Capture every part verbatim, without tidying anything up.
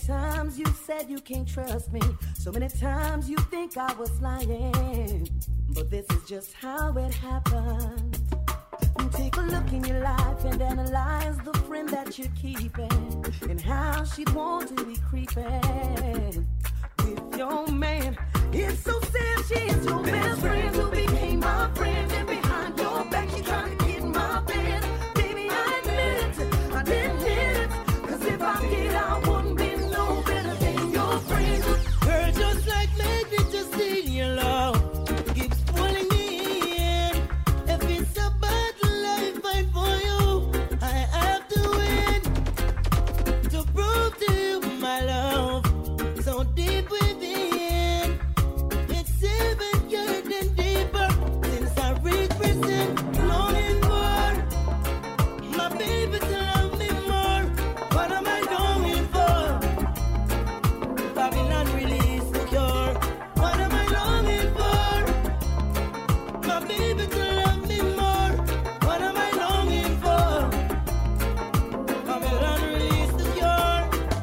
times you said you can't trust me. So many times you think I was lying. But this is just how it happened. Take a look in your life and analyze the friend that you're keeping and how she'd want to be creeping with your man. It's so sad she is your best friend who became my friend, and behind your back she trying to get my bed. Baby, I admit it, I didn't hit it, cause if I did I wouldn't be no better than your friend. Girl, just like magnet, just in your love keeps pulling me in. If it's a battle I fight for you, I have to win to prove to you my love so deep within. It's even getting deeper since I reached prison, longing for my baby to love me more. What am I longing for? Babylon release the cure. What am I longing for? My baby to love me more. What am I longing for? Babylon release the cure.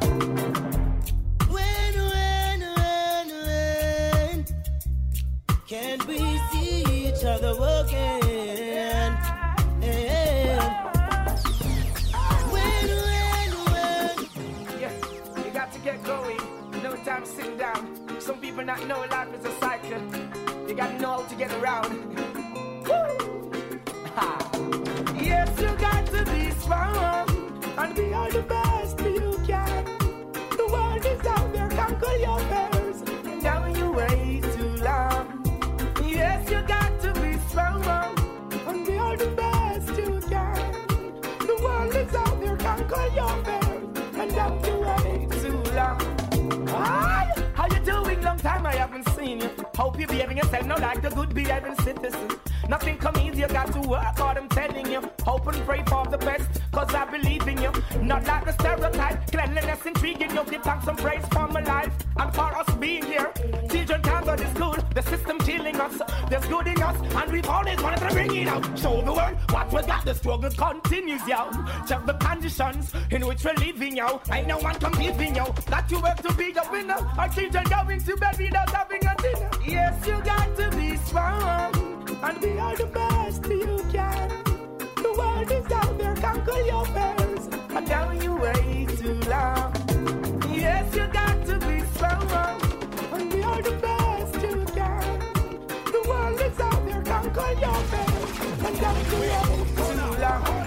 When, when, when, when can we see each other again? Yeah. When, when, when Yeah, you got to get going. No time to sit down. Some people not know life is a cycle. You got to know how to get around. Woo! Ha. Yes, you got to be strong and be all the best you can. The world is out there, conquer your fears. Now you wait too long. Yes, you got to be strong and be all the best you can. The world is out there, conquer your fears. And now you wait too long. Hi, how you doing? Long time I haven't seen you. Hope you're behaving yourself now like a good behaving citizen. Nothing come easy, you got to work hard, I'm telling you. Hope and pray for the best, cause I believe in you. Not like a stereotype, cleanliness intriguing you. Give thanks and praise for my life and for us being here. Children can't go to school, the system killing us. There's good in us, and we've always wanted to bring it out. Show the world what we got, the struggle continues, yo. Check the conditions in which we're living, yo. Ain't no one competing, yo. Got to work to be the winner. Our children going to bed without having a dinner. Yes, you got to be strong and be all the best you can. The world is out there, conquer your fears. And now you wait too long. Yes, you got to be strong and be all the best you can. The world is out there, conquer your fears. And now you wait too long.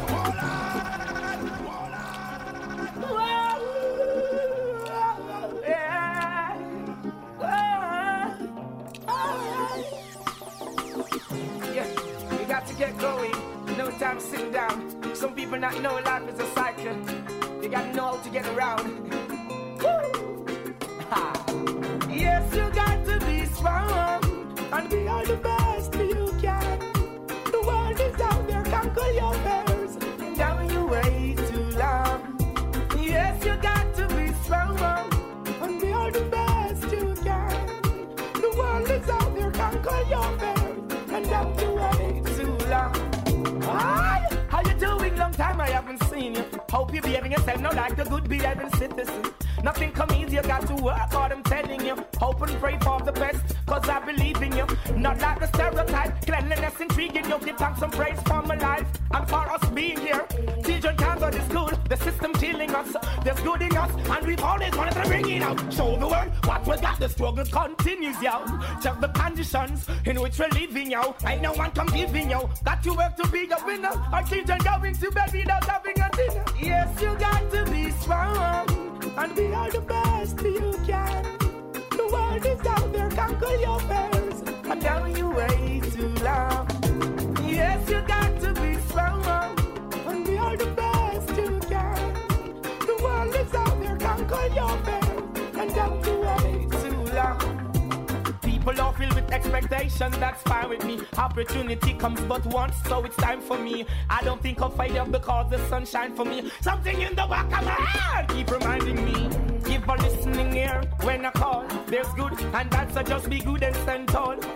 To get going, no time to sit down. Some people not know life is a cycle. You gotta know how to get around. Woo! Ha. Yes, you got to be strong and be all the best you can. The world is out there, conquer your fears. Now you wait too long. Yes, you got to be strong and be all the best you can. The world is out there, conquer your fears. And now you wait too long. Hi, how you doing? Long time I haven't seen you. Hope you're behaving yourself now like a good behaving citizen. Nothing come easy, you got to work hard, I'm telling you. Hope and pray for the best, cause I believe in you. Not like a stereotype, cleanliness intriguing you. Give thanks and praise for my life and for us being here. Children can't go to school, the system killing us. There's good in us, and we've always wanted to bring it out. Show the world what we got, the struggle continues, yo. Check the conditions in which we're living, yo. Ain't no one competing, yo. Got to work to be the winner. Our children going to bed without having a dinner. Yes, you got to be strong and be all the best you can. The world is out there, conquer your fears. And now you wait too long. Yes, you got to be strong and be all the best you can. The world is out there, conquer your fears. And now you wait too long. People are filled with expectation, that's fine with me. Opportunity comes but once, so it's time for me. I don't think I'll fade up because the sun shine for me. Something in the back of my head keep reminding me. Give a listening ear when I call. There's good and bad, so just be good and stand tall.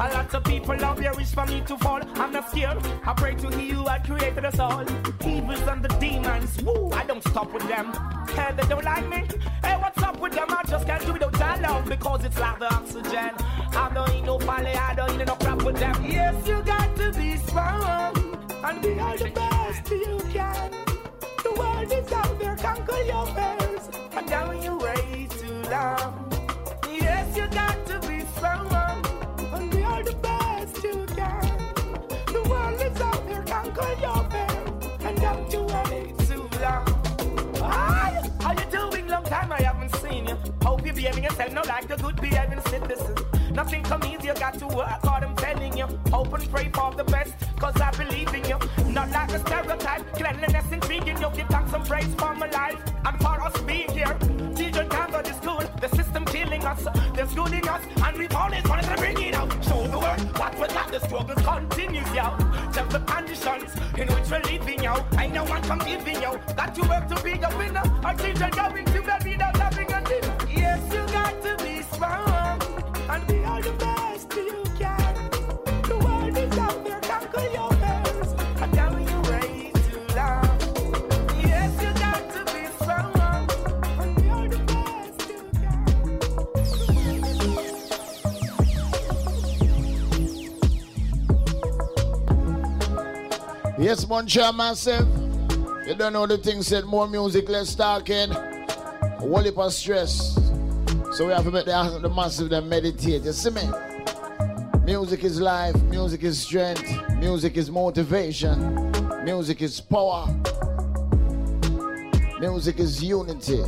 A lot of people out there wish for me to fall. I'm not scared. I pray to He who had created us all. Evils and the demons, woo, I don't stop with them. Hey, they don't like me. Hey, what's up with them? I just can't do without your love because it's like the oxygen. I don't eat no folly, I don't eat no crap with them. Yes, you got to be strong and be all the best you can. The world is out there, conquer your fears, and down you way too long. Yes, you got to be strong and be all the best you can. The world is out there, conquer your fears, and down you way too long. Hi, how you doing? Long time I haven't seen you. Hope you're behaving yourself now like a good behaving citizen. Nothing come easy, you got to work hard, I'm telling you. Hope and pray for the best, cause I believe in you. Not like a stereotype, cleanliness intriguing you. Give thanks and praise for my life and for us being here. Children can't go to school, the system killing us. There's good in us, and we've always wanted to bring it out. Show the world what we got, the struggle continues, yo. Tell the conditions in which we're living, yo. Ain't no one come giving, yo. Got to work to be a winner. Our children going to bed without having a dinner. Yes, you got to be strong and be all the best you can. The world is out there, conquer your fears, and now you way too long. Yes, you got to be strong and be all the best you can. Yes, Muncha Massive. You don't know the thing said more music, less talking. A whole heap of stress. So we have to make the, the massive them meditate. You see me? Music is life, music is strength, music is motivation, music is power, music is unity.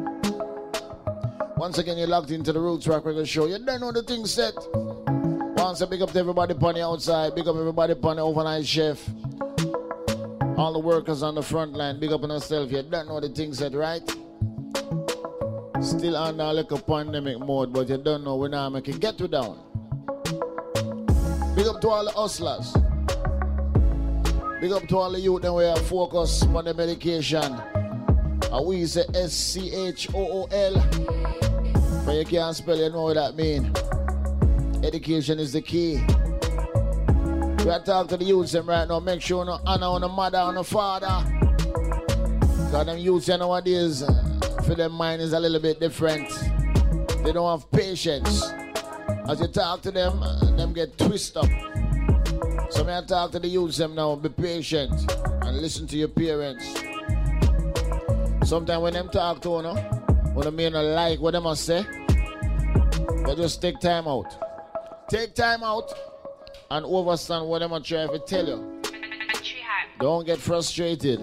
Once again, you're locked into the Roots Rock Reggae Show. You don't know the thing set. Once a big up to everybody on the outside, big up everybody on the overnight chef, all the workers on the front line, big up on yourself. You don't know the thing set, right? Still under like a pandemic mode, but you don't know when I make it get you down. Big up to all the hustlers. Big up to all the youth that we are focused on the medication. And we say S C H O O L. But you can't spell, you know what that means. Education is the key. We are talking to the youths right now. Make sure no honor on the mother and the father. Because them youths nowadays, for their mind is a little bit different. They don't have patience. As you talk to them, them get twisted up. So when I talk to the youths them now, be patient and listen to your parents. Sometimes when them talk to you, when they may not like what they must say, but just take time out. Take time out and understand what they must try to tell you. Don't get frustrated.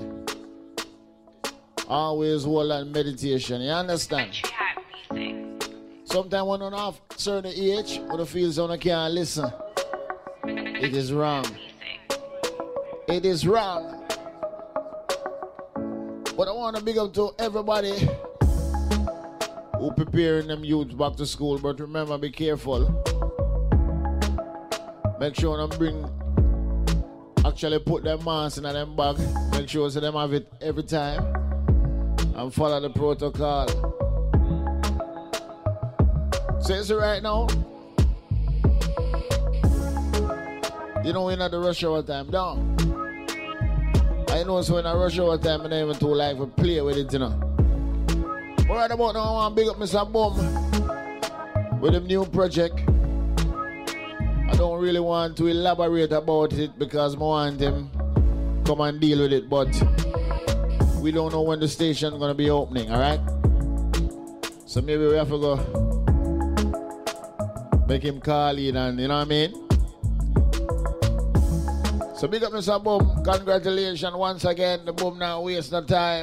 Always hold on meditation, you understand? Sometimes when you have certain age, when you feel someone can't listen, it is wrong. It is wrong. But I want to big up to everybody who preparing them youths back to school. But remember, be careful. Make sure them bring, actually put their masks in them bag. Make sure so them have it every time. And follow the protocol. So it's right now. You know we're not the rush hour time, down. I know so in a rush hour time, I'm not even too like to play with it, you know. But right about now, I want to big up Mister Boom with a new project. I don't really want to elaborate about it because I want him come and deal with it, but we don't know when the station is going to be opening, all right? So maybe we have to go make him call in and, you know what I mean? So big up Mister Boom. Congratulations once again. The Boom now waste no time.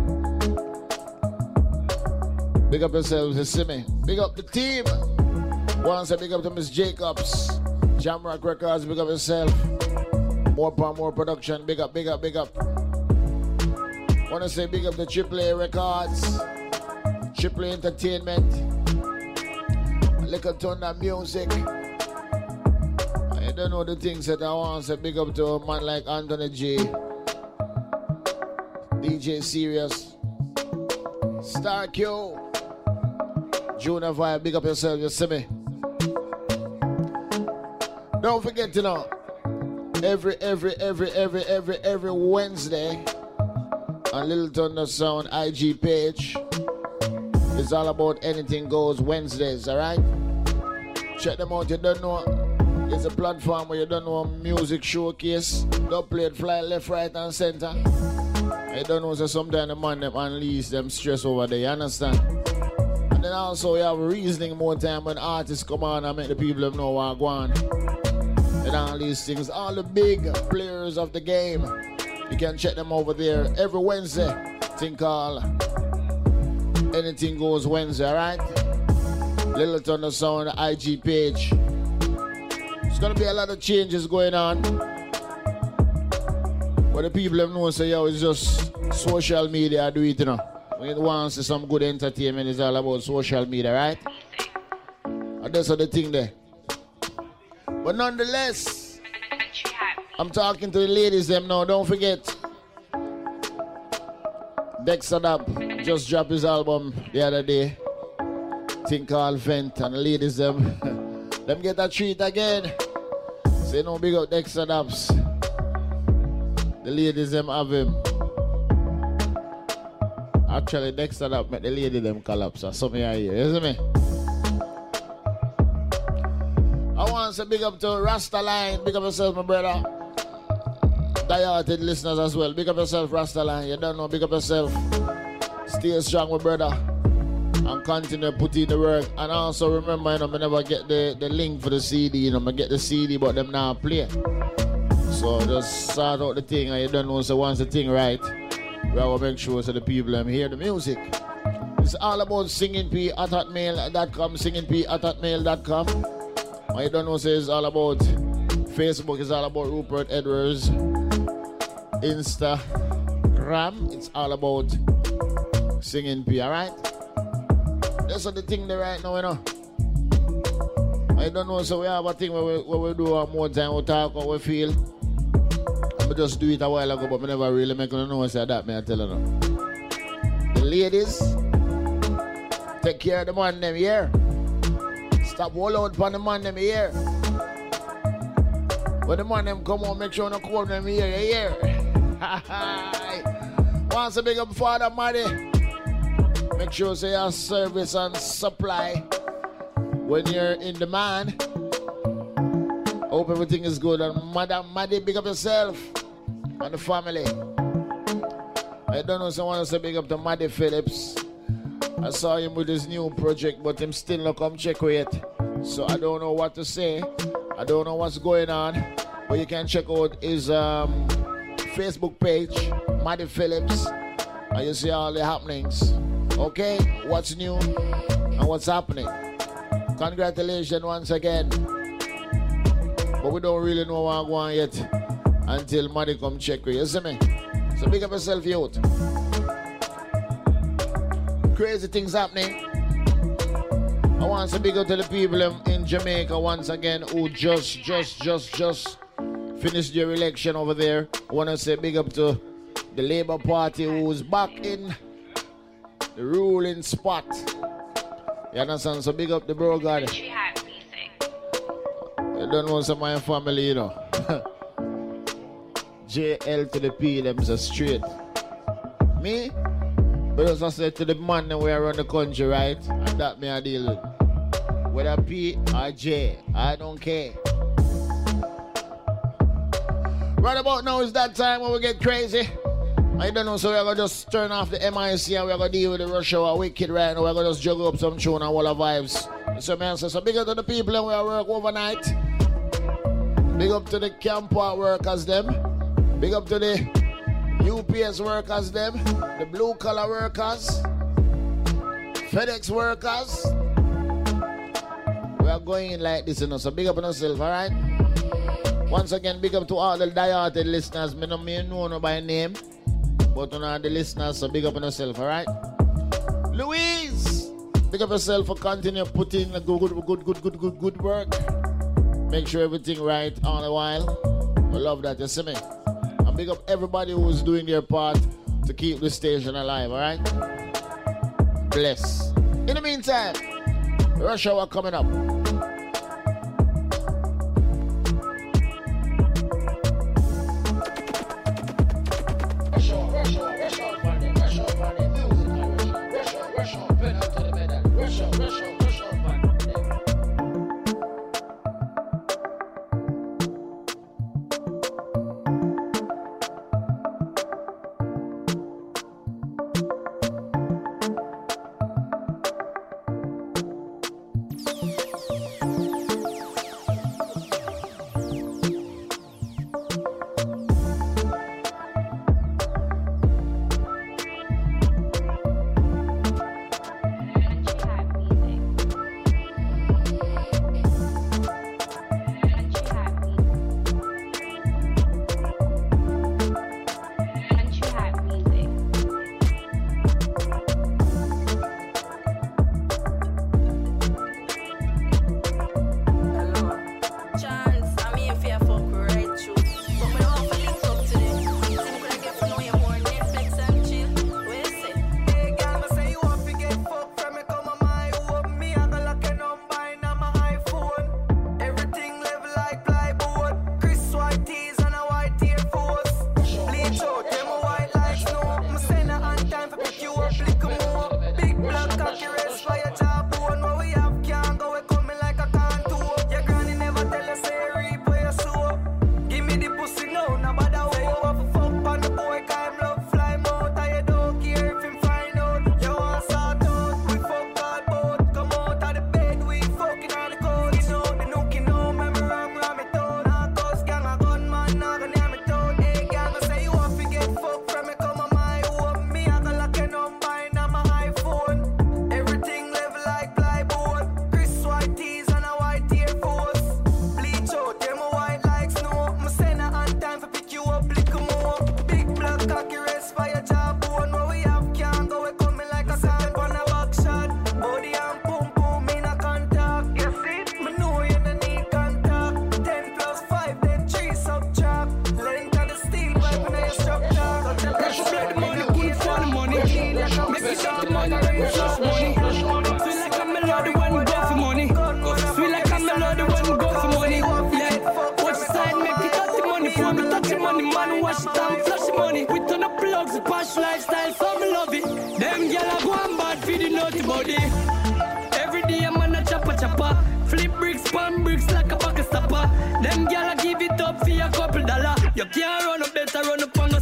Big up yourselves, you see me. Big up the team. Once I big up to Miss Jacobs. Jamrock Records, big up yourself. More power, more production. Big up, big up, big up. Want to say big up the Triple A Records, Triple A Entertainment, Little Thunder Music. I don't know the things that I want to say big up to a man like Anthony J, D J Serious, Star Q, Junior Vibe, big up yourself, you see me. Don't forget, you know, every, every, every, every, every, every Wednesday on Little Thunder Sound I G page, it's all about Anything Goes Wednesdays, alright? Check them out, you don't know. It's a platform where you don't know music showcase. Don't play it fly left, right, and center. You don't know, so sometimes the man them unleash them stress over there, you understand? And then also you have reasoning more time when artists come on and make the people them know what go on. And all these things, all the big players of the game, you can check them over there every Wednesday. Thing called Anything Goes Wednesday, alright? Little Thunder Sound I G page. There's gonna be a lot of changes going on. But the people have known, so yo, it's just social media do it, you know. When you want to see some good entertainment, it's all about social media, right? And that's the thing there. But nonetheless, I'm talking to the ladies them now. Don't forget, Dexter Dab just dropped his album the other day. Thing called Vent, and the ladies them, them get a treat again. Say no big up Dexter Dabs. The ladies them have him. Actually, Dexter Dab make the lady them collapse. Or something I hear, you see me? I want to say big up to Rasta Line. Big up yourself, my brother. Die-hearted listeners as well. Big up yourself, Rasta Line. You don't know, big up yourself. Stay strong, my brother. And continue putting the work. And also remember, you know, I never get the, the link for the C D. You know, I get the C D, but them now play. So just sort out the thing. And you don't know, so once the thing right, we have to make sure so the people um, hear the music. It's all about singing p at hotmail dot com, singing p at hotmail dot com. And you don't know, so it's all about Facebook, it's all about Rupert Edwards. Instagram, it's all about singing p, alright? That's the thing there right now, you know. I don't know, so we have a thing where we, where we do more time, we talk how we feel. I just do it a while ago, but I never really make no noise of that, man, I tell you now. The ladies, take care of the man them here. Stop all out for the man them here. When the man them come on, make sure no call them here, you hear? Once a big up Father Maddy. Make sure say your service and supply when you're in demand. Hope everything is good. And Madam Maddy, big up yourself and the family. I don't know, someone else say big up to Maddy Phillips. I saw him with his new project, but him still not come check with it. So I don't know what to say. I don't know what's going on. But you can check out his um, Facebook page, Maddy Phillips, and you see all the happenings. Okay, what's new and what's happening. Congratulations once again. But we don't really know what's going on yet until Maddy come check with you. You see me? So big up yourself, youth. Crazy things happening. I want to big up to the people in Jamaica once again who just, just, just, just finished their election over there. I want to say big up to the Labour Party who's back in the ruling spot. You understand? So big up the bro God. You don't know some of my family, you know. J L to the P, them's a straight. Me? But as I said to the man that we around the country, right? And that me I deal with. Whether P or J, I don't care. Right about now is that time when we get crazy. I don't know, so we're going to just turn off the M I C and we're going to deal with the rush hour wicked right now. We're going to just juggle up some tune and all the vibes. So, man, so, so big up to the people and we are work overnight. Big up to the camp workers, them. Big up to the U P S workers, them. The blue collar workers. FedEx workers. We are going in like this, you know, so big up on yourself, all right? Once again, big up to all the die-hearted listeners. Me no me know no by name. But on all the listeners, so big up on yourself, alright? Louise! Big up yourself for continue putting a good, good, good, good, good, good, good work. Make sure everything right all the while. I love that, you see me? And big up everybody who's doing their part to keep the station alive, alright? Bless. In the meantime, rush hour coming up. Me touch your money, man, wash it down, flash the money. We turn up plugs, the posh lifestyle, so me love it. Them gyal a go and bad for the naughty body. Every day a man a chopper chopper. Flip bricks, pan bricks like a bucket stopper. Them gyal a give it up for a couple dollar. You can't run up, better run up on us.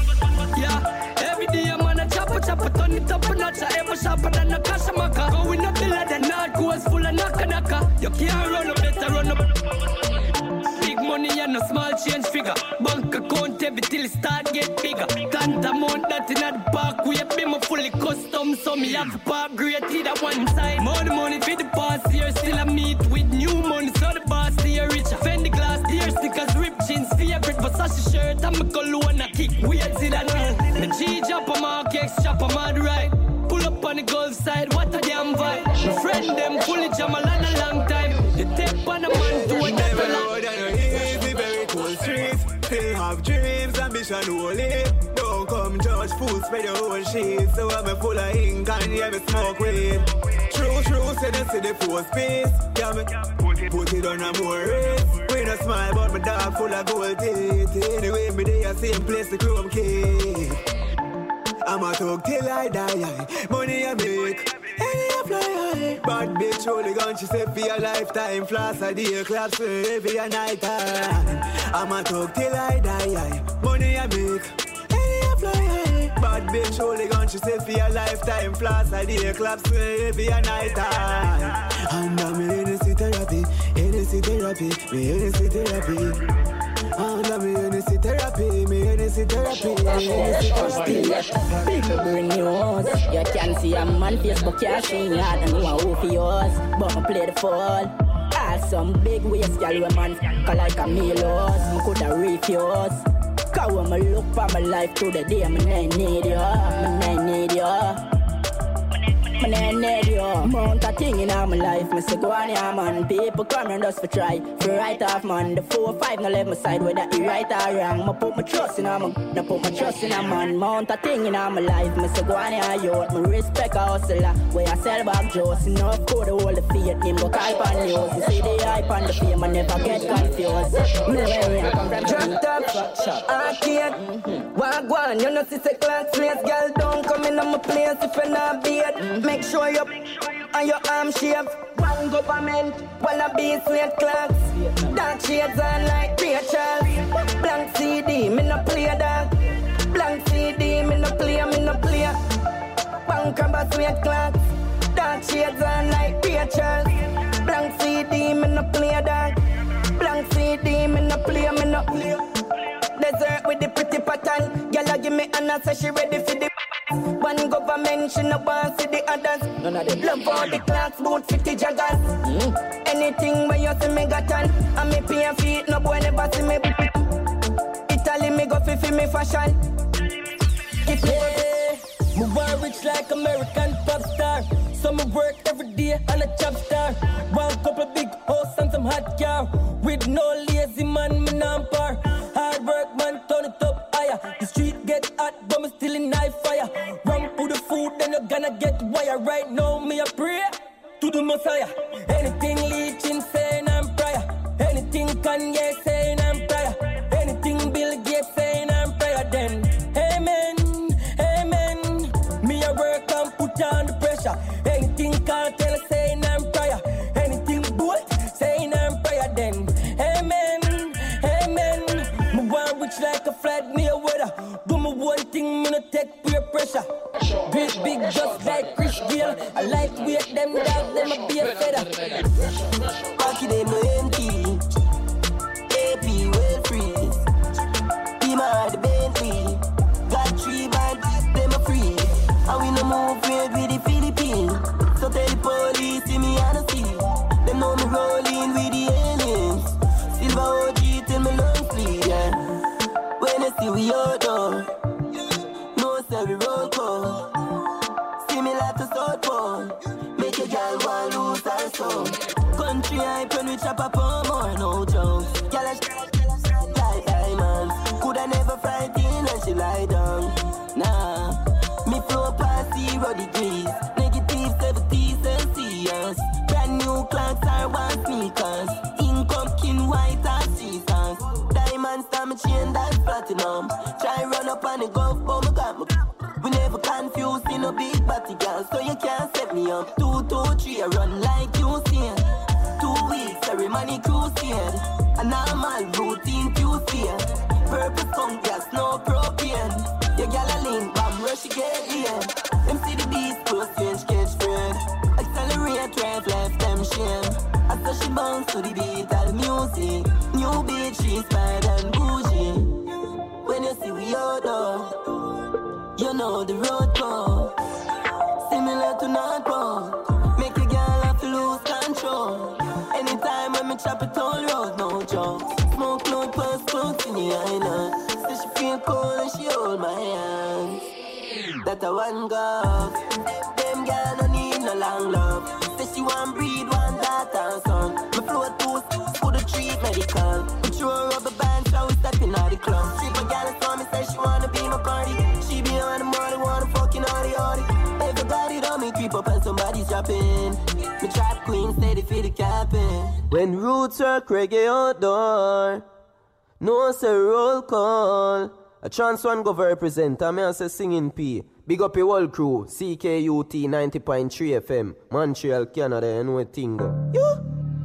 Yeah, every day a man a chopper chopper. Turn it up a notch, ever sharper than a Kashamaka. Going up the ladder, not goes full of knocker knocker. You can't run up, better run up. Big money and a small change figure. Bank account every till it start get bigger. Tantamount that in the park we be my fully custom. So me have to park great either one side. More the money for the past year. Still I meet with new money. So the boss stay richer. Fendi glass, deer stickers, rip jeans, favorite Versace shirt. I'm a color and a kick. Weird till I know. The G chop a mark, X chop a mad right. Pull up on the Gulf side, what a damn vibe. My friend them fully jam a lot a long time. The tape on the man do it never long. Easy, very cool streets. Still have dreams, ambition only. Don't come judge, fools spread your whole shit. So I'm a full of ink and yeah, me smoke weed. True, true, say they see the post piece. Yeah, me put it on a more race. We no smile, but my dog full of gold teeth. Anyway, me there, same place, the chrome key. I'm a talk till I die. Money I make, any I fly high. Bad bitch, only gun, she say for your lifetime. Floss a day, claps for every night time. I'm a talk till I die. Money I make, any I fly high. Bad bitch, only gun, she say for your lifetime. Floss a day, claps for every night time. And I'm in Hennessy therapy, Hennessy therapy, me Hennessy therapy. And I'm in Hennessy therapy, me Hennessy therapy, Hennessy therapy. People bring news. You can see a man Facebook cashing out and know who for yours. But I play the fall. All some big waist, girl, we man call like a Milos. I coulda refuse. Cause when I look for my life to the day, I need you, I need you. I need you. Mount a thing in my life, me say go on ya man. People come and just for try, for right off man. The four five no left my side, whether it right or wrong. I put my trust in a man, I put my trust in a man. Mount a thing in my life, me say go on ya youth. Me respect a hustler, where I sell back Joes. Enough code to hold the faith, him go call on news. You see the hype and the fame, I never get confused. Me when I come from Drop top, arcade, wagwan. You know see say class place, girl don't come in on my place if you're not beat. Make sure you and your arm shape. One government, wanna be slate clocks. Dark shades on like Rachel. Blank C D, me no play that. Blank C D, me no play, me no play. Bank and slate clocks. Dark shades on like Rachel. Blank C D, me no play that. Blank C D, me no play, me no play. Desert with the pretty pattern. Girl, give me an answer, she ready for the. One government, she no want see the others. None of them. Love all the clocks, boot fifty joggers. Mm. Anything when you see me got on, and me pay and feet, no boy never see me. Italy me go fi fi me fashion. Keep yeah. Move on rich like American pop star. So me work every day on a job star. One couple big house and some hot car. With no lazy man, me nampar. Hard work man, turn it up higher. The street get hot, but me still in high fire. Run for the food, then you're gonna get wire. Right now, me a pray to the Messiah. Anything leeching, saying I'm prayer. Anything Kanye saying I'm prayer. Anything Bill Gates saying I'm prayer. Then, amen, amen. Me a work and put on the pressure. Anything cartel saying I'm prayer. Anything bolt saying I'm prayer. Then, amen, amen. Me want rich like a flat near weather. Do me one thing, me no take peer pressure. Big, big, just like Chris Gale. I like to wait them down, them a be a feather. Party them no empty. A P well freeze. Be my the Bentley. Got three bands, them a free. And we no move weird with the Philippines. So tell the police, see me on the sea. Them know me rolling with the aliens. Silver O G till me lungs bleed, yeah. When I see we all done. No say we roll call. See me like to start phone. Make a girl want lose her soul. Country hype when we chop up on more, no jokes. Girl a like diamonds. Coulda never frighten when she lie down. Nah, me flow past zero degrees. Negative seventy Celsius. Brand new clocks are one sneakers. Income kin white as Jesus. Diamonds time chain diamond and platinum. Try run up on the golf, but me got me. We never confused in a big body girl, so you can't set me up. Two, two, three, I run like you see. Two weeks, ceremony crusade. A normal routine Tuesday. Purple skunk gas, no propane. Your gal a link, bam, rush get here. Them see the beast, close strange catch friend. Accelerate, drive, left them shame. I saw she bounce to the beat of the music. New beat, she inspired and bougie. When you see we out though, you know the road go. Similar to Northbound. Make a girl have to lose control. Anytime when me chop it all road, no joke. Smoke load, pass close in the island. Say she feel cold and she hold my hand. That a one go. Them girl no need no long love. Say she want breed, one daughter and son. Me flow two, for the treat medical. Throw a rubber band, so we stepping out the club. Stripper girl saw me, say she wanna be my party. She be on the money, wanna fucking naughty naughty. Everybody on me creep up and somebody's dropping. Me trap queen steady for the capping. When roots work reggae outdoor, no say roll call. A chance one go represent, I mean say singing P. Big up your whole crew, C K U T ninety point three F M, Montreal, Canada, and no thing go. You?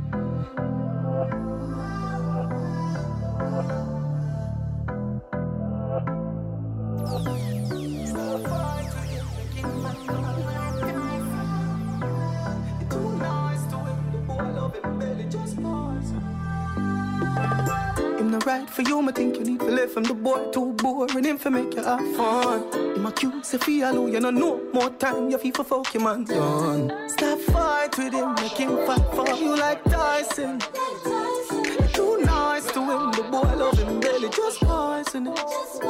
Right for you, I think you need to live from the boy too boring him for make you have fun. In my cute, say feel you know no more time, you feel for fuck your man done. Stop fight with him, make him fight for you like Tyson. You're too nice to him, the boy love him belly, just poison it.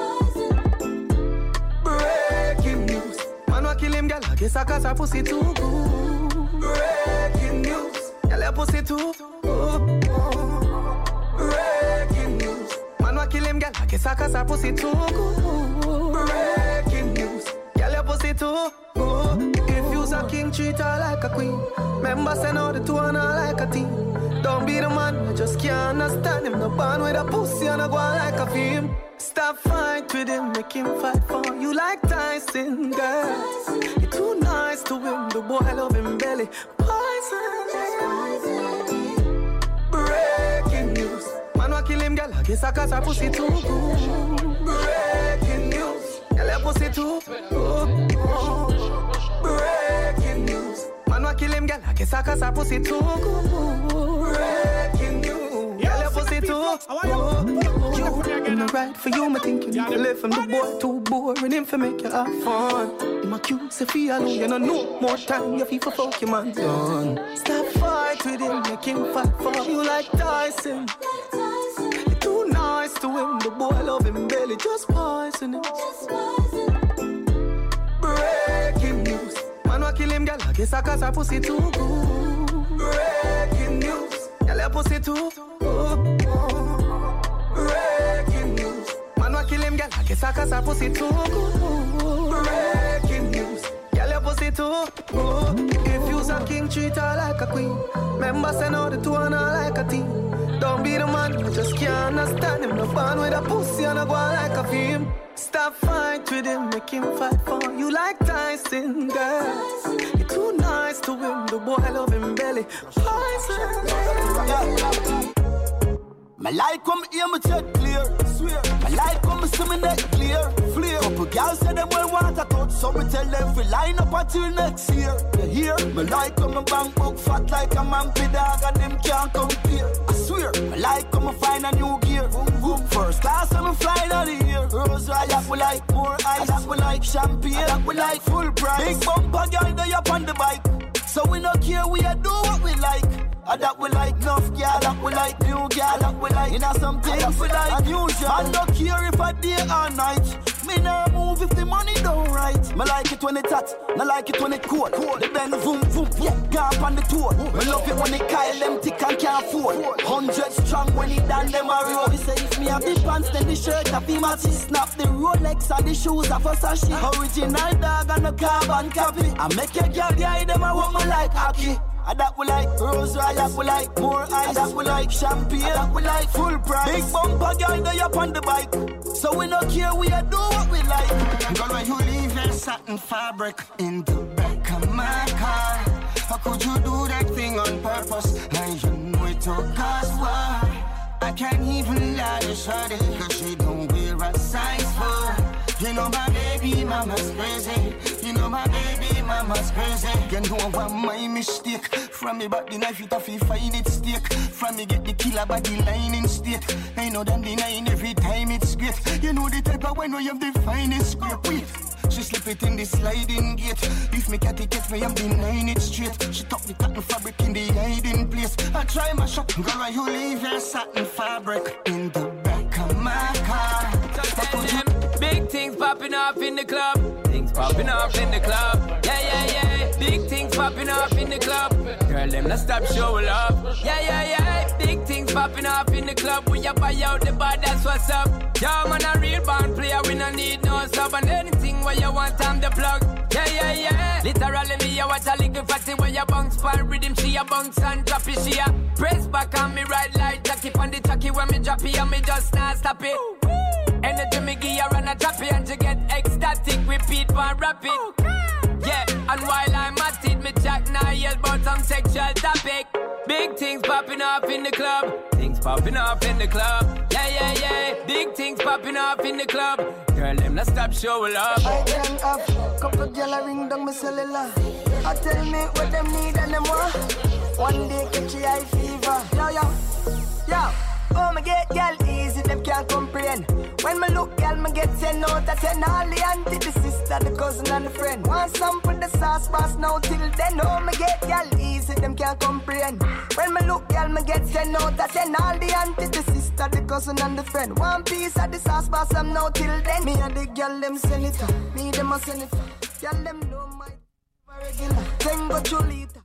Breaking news, man wa kill him, girl, I guess I got her pussy too good. Breaking news, girl, your pussy too good. Breaking news, man wa kill him, girl, I guess I got her pussy too good. Breaking news, girl, your pussy too good. If you's a king, treat her like a queen. Remember, send out the two and her like a team. Don't be the man, I just can't understand him. No band with a pussy and I go on like a film. Stop fight with him, make him fight for you like Tyson, girl. You're too nice to him, the boy love him belly. Poison. Breaking news, man wa kill him, girl, I guess I got her pussy too good. Breaking news, girl, your pussy too good. Breaking news, man wa kill him, girl, I guess I got her pussy too good. Breaking news, girl, your pussy too good. I'm not right for you, I think you need to live from the boy too boring him for make you have fun. In my cute, say feel you know no more time, you feel for fuck your man done. Stop fight with him, make him fight for you like Tyson. You're too nice to him, the boy love him belly, just poison it. Breaking news, man wa kill him, girl, I guess I got her pussy too good. Breaking news, girl, your pussy too good. Breaking news, man wa kill him, girl, I guess I got her pussy too good. Breaking news, girl, your pussy too good. If you's a king, treat her like a queen. Remember, send out the two and her like a team. Don't be the man, you just can't understand him. No band with a pussy and I go on like a film. Stop fight with him, make him fight for you like Tyson, girl. You're too nice to him, the boy love him belly. Poison. My life come here, me check clear. Swear. My life come see me neck clear. Flare. Couple girls say them well want a touch, so me tell them fi line up until next year. You hear? My life come a bank book fat like a mampy dog, and them can't compare. I swear. My life come a find a new gear. Boom boom. First class I'm flying out of here. Rose I like we like more ice. I like we like champagne. I like we like full price. Big bumper girl they up on the bike, so we no care we a do what we like. I that we like enough girl, that we like new girl, that we like, you know some things we like unusual. I don't care if I day or night. Me nah move if the money don't right. Me like it when it hot, me like it when it cold. cold. The bend boom boom, yeah, gap on the toe. Me love it when it Kyle them thick and can't afford. Hundred strong when it done them a road. We say if me have the pants then the shirt a be matchy. Snap the Rolex and the shoes a Versace. Original dog and a carbon copy. I make a girl guy them a want me like hockey. I that we like rose I that we like more ice. I that we like champagne. I that we like full price. Big bumper girl they up on the bike. So we no care, we a do what we like. Girl, when you leave your satin fabric in the back of my car, how could you do that thing on purpose? And you know it took us what? I can't even lie to shorty, cause she don't wear a size four. You know my baby mama's crazy. You know my baby mama's crazy. You know what my mistake. From me back the knife it off, you find it stick. From me get the killer body line in state. I know them denying every time it's great. You know the type of when we have the finest scrape. Wait, she slip it in the sliding gate. If me catty catch me, I'm denying it straight. She tuck the cotton fabric in the hiding place. I try my shot. Girl, why you leave your satin fabric in the back of my car? Big things popping off in the club. Things popping off in the club. Yeah, yeah, yeah. Big things popping off in the club. Girl, them not stop showing up. Yeah, yeah, yeah. Big things popping off in the club. When you buy out the bar, that's what's up. Yeah, man, a real band player. We don't need no sub. And anything where you want, I'm the plug. Yeah, yeah, yeah. Literally, me, I watch a little fatty where you bounce for rhythm. She a bounce and drop it. She a press back on me right like Jackie. On the Jackie when me drop it and me just not stop it. Energy me gear and a drop it and you get ecstatic. Repeat and rapid. Yeah, and while I'm at it, me chat now yell about some sexual topic. Big things popping off in the club. Things popping off in the club. Yeah, yeah, yeah. Big things popping off in the club. Girl, them not stop showing love. I can have couple gyal a ring down my cellular. I tell me what them need and them want. One day catch a high fever. Yo, yo, yo. Oh, me get gal easy, them can't comprehend. When me look gal, me get ten out of ten. All the auntie, the sister, the cousin and the friend. Want some for the sauce pass now till then. Oh, me get gal easy, them can't comprehend. When me look gal, me get ten out of ten. All the auntie, the sister, the cousin and the friend. One piece of the sauce pass them now till then. Me and the gal, them senator. Me, them a senator. Gal, them know my regular. Tengo chulita.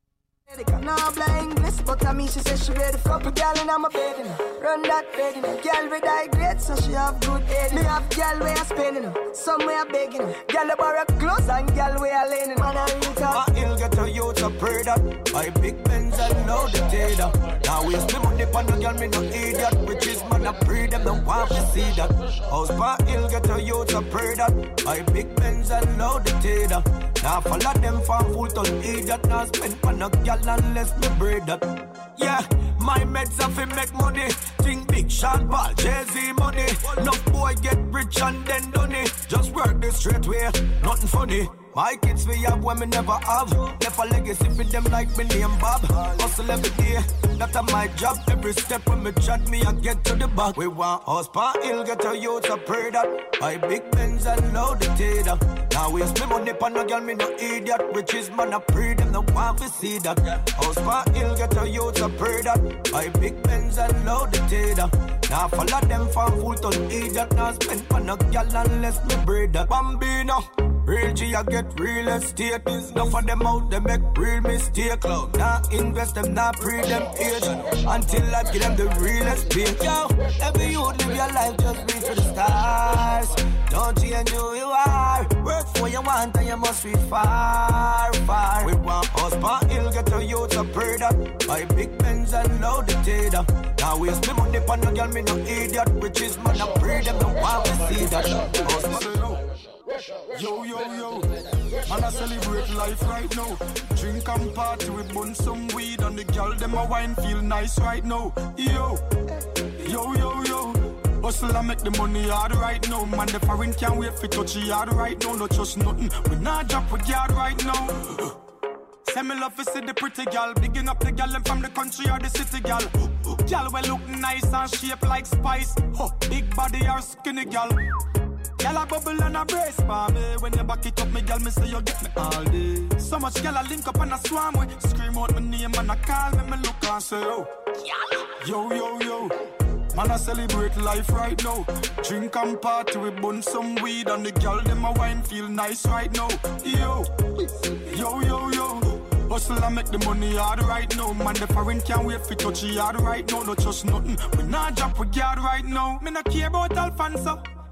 Now blind English, but I mean she says she ready for a girl and I'm a bed in her. Run that bed in her. Girl with high grade, so she have good head. Me have girl where I spending her. Somewhere begging her. Girl about her clothes and girl where I laying her. Man I read her. I ill get a youth to pray that. My big Benz and now the tater. Now waste me money on the girl, me no idiot. Which is man I pray them, don't want to see that. House pa ill get a youth to pray that. My big Benz and now the tater. Now follow them for full ton idiot. Now spend on a girl unless me breed that. Yeah, my meds have to make money. Think big Sean Paul, Jay-Z money. No boy get rich and then done it. Just work the straight way, nothing funny. My kids we have when me never have. Left a legacy for them like me name Bob. Hustle every day, that's my job. Every step when me chat me I get to the back. We want house pa ill get a youth to pray that. I big Benz and load the tater. Now waste me money pan a girl, me no idiot. Riches man I pray them no want to see that. House pa ill get a youth to pray that. I big Benz and load the tater. Now follow them for full ton idiot. Now spend pan a girl unless me breed that. Bambino. Real G, I get real estate. Enough of them out, they make real mistake. Now invest them, now pre them age. Until I give them the realest pay. Yo, every you live your life, just reach for the stars. Don't change who you are. Work for you want and you must reach far, far. We want us, but he'll get a youth to pray that. Buy big Benz and load the tater. Now waste me money on a girl, me no idiot. Riches man, I pray them, don't want to see that. Yo, yo, yo, man, I celebrate life right now. Drink and party, we bun some weed. And the girl, them a wine, feel nice right now. Yo, yo, yo, yo. Hustle and make the money hard right now. Man, the foreign can't wait for touch yard right now. No trust nothing, we not drop with yard right now. Send me love to see the pretty gal. Bigging up the gal them from the country or the city gal. Gal we look nice and shape like spice. Oh, big body or skinny gal. Gal a bubble and a brace for me. When you back it up, me gal, me say you get me all day. So much gal a link up and a swarm with. Scream out my name and a call me, me look and say yo. Yo, yo, yo. Man, I celebrate life right now. Drink and party, we bun some weed. And the gal, them a wine, feel nice right now. Yo, yo, yo, yo. Hustle and make the money hard right now. Man, the foreign can't wait for touch yard right now. No trust nothing, we not drop with yard right now. Me not care about Alfonso.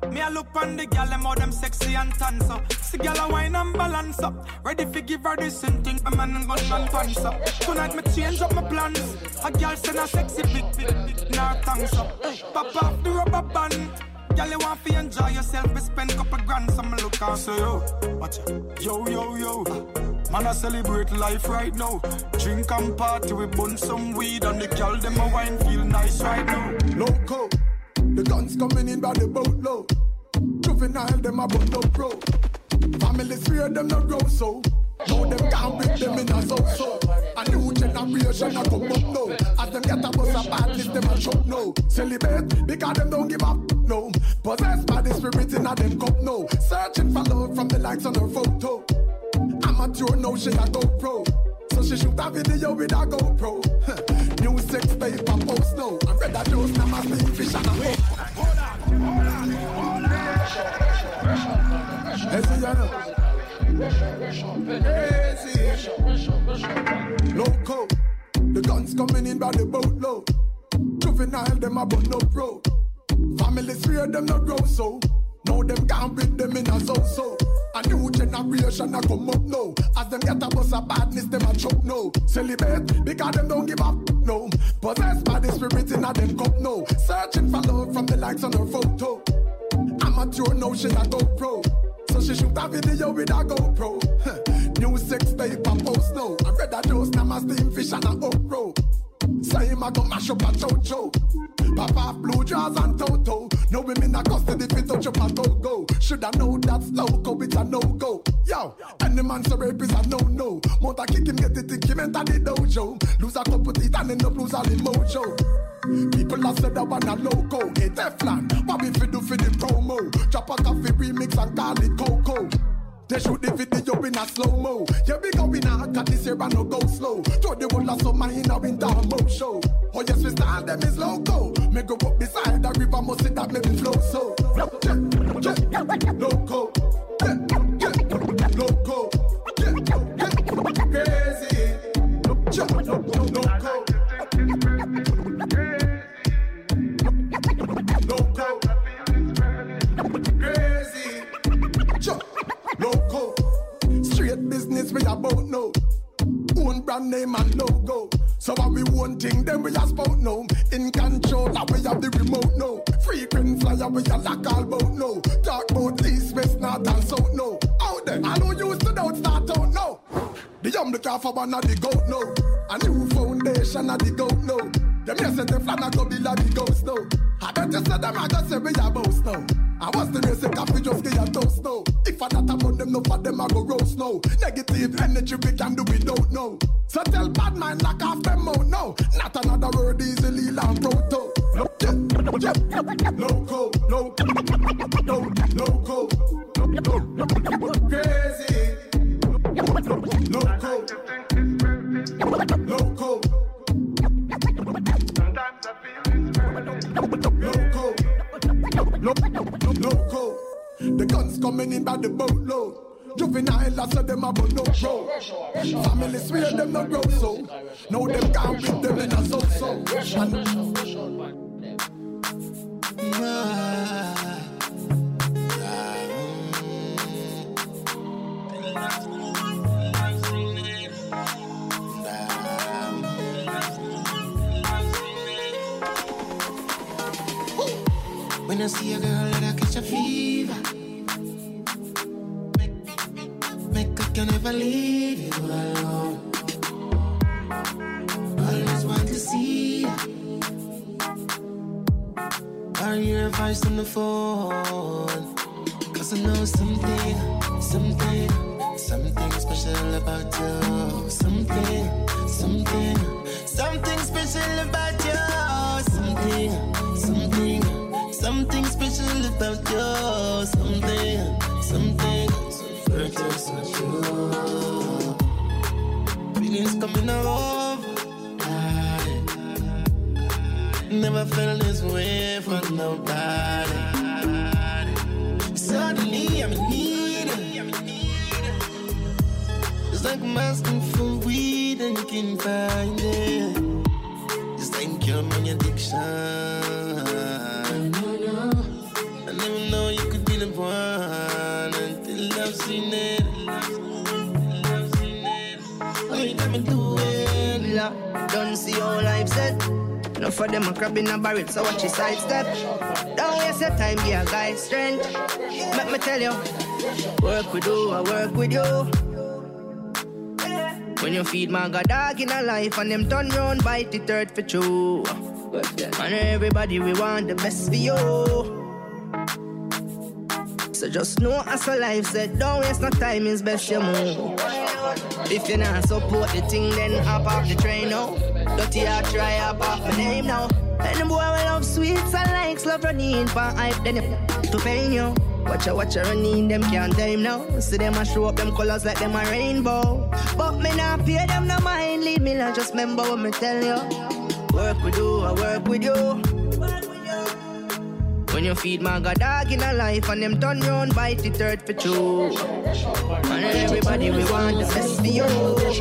Me a look on the gal, them how them sexy and tan so. See gal a wine and balance up. Ready for give her this and think a man and gun and pants up. Tonight me change up my plans. A gal send a sexy big, big, big, nah thanks up. Pop off the rubber band. Gal you want to enjoy yourself, we spend couple grand. So me look and say yo, watch it. Yo, yo, yo. Man a celebrate life right now. Drink and party, we bun some weed. And the gal them a wine feel nice right now. Loco, the guns coming in by the boatload. Juvenile, them a bun no pro. Families fear them no grow so. Now them can't beat them in a so-so. A new generation a come up now. As them get a bus a badness, them a choke now. Celebrate, because them don't give up, no. Possessed by the spirit in a them cup now. Searching for love from the likes on her photo. Amateur now, she a GoPro. So she shoot a video with a GoPro. New sex paper post now. I'm ready to do some of the fish and a hook. Hold on, hold on, hold on. Hey, see ya now. Loco, the guns coming in by the boatload. Juvenile, them a but no pro. Families fear them no grow so. Now them can't beat them in a so-so. A new generation a come up now. As them get a bus of badness, them a choke now. Celebrate, because them don't give up, no. Possessed by the spirit in a them cup now. Searching for love from the likes on her photo. Amateur now, she a GoPro. So she shoot a video with a GoPro. New sex paper post now. I read a dose, now my steam fish and a okro. Say him a go mash up a chocho. Pop off blue jaws and toto. No women a custody fit touch up a go-go. Shoulda know that's loco, it's a no-go. Yo, any man so rape is a no-no. Mount kick him, get it, think him enter the dojo. Lose a couple teeth and end up lose all the mojo. People a said that one a loco. Hey Teflon, what we fi do for the promo? Drop a coffee remix and call it Coco. They shoot the video in a slow-mo. Yeah, we going out at this year and no go slow. Throw the whole of summer in a winter mo show. Oh yes, we style them is loco. Me go up beside the river, must see that make me flow so. Yeah, yeah, loco. Yeah, yeah, loco. Yeah, yeah, crazy. Yeah, loco. Loco. Crazy. Yeah. Loco, straight business we about no. Own brand name and logo. So what we want thing, then we a spout no. In control, now we have the remote no. Frequent flyer, we a lock all bout no. Talk about east, west, north and south no. Out there, I know you used to don't start out no. The young the car for one of the goat no. A new foundation of the goat no. Them yes say the flan a go be like the ghost no. I bet you say them a go say we a boast no. I was the race coffee just get a toast no. If I not about them, no for them I go roast no. Negative energy we can do without no. So tell bad mind knock off them out no. Not another word easily long proto. Yeah, yeah, loco, loco, loco, loco, crazy, loco, loco. Loco, loco, the guns coming in by the boatload. Juvenile, I said them about no pro. Family swear them no grow so. Now them can't beat them in a so-so. When I see a girl that I catch a fever, make, make I can never leave you alone. Always want to see her. Are your advice on the phone? Cause I know something, something, something special about you. Something, something, something special about you. Something, something. Something special about you, something, something so fertile, so true. Feelings coming over, never felt this way for nobody. Suddenly I'm in need, it's like I'm asking for weed and you can't find it. Just like you're my addiction. never know you could be the one until I've seen it. Wait, I'm doing. Don't see how life set. Enough for them a crab in a barrel, so watch your sidestep. Don't waste your time, give a guy strength. Let me tell you, work with you, I work with you. When you feed my god dog in a life and them turn round, bite the third for true. And everybody we want the best for you. So just know as a life said, don't waste no time, it's best you move. If you not support the thing, then hop off the train now. Dirty heart try hop off my name now. And the boy will love sweets and likes love running for hype, then you to pain you. Watch out, watch out, running, them can't tame now. See them a show up them colors like them a rainbow. But me not pay them no mind, lead me now, just remember what me tell you. Work with you, I work with you. When you feed my god dog in a life and them turn round, bite the third for true. And everybody we want the best for you.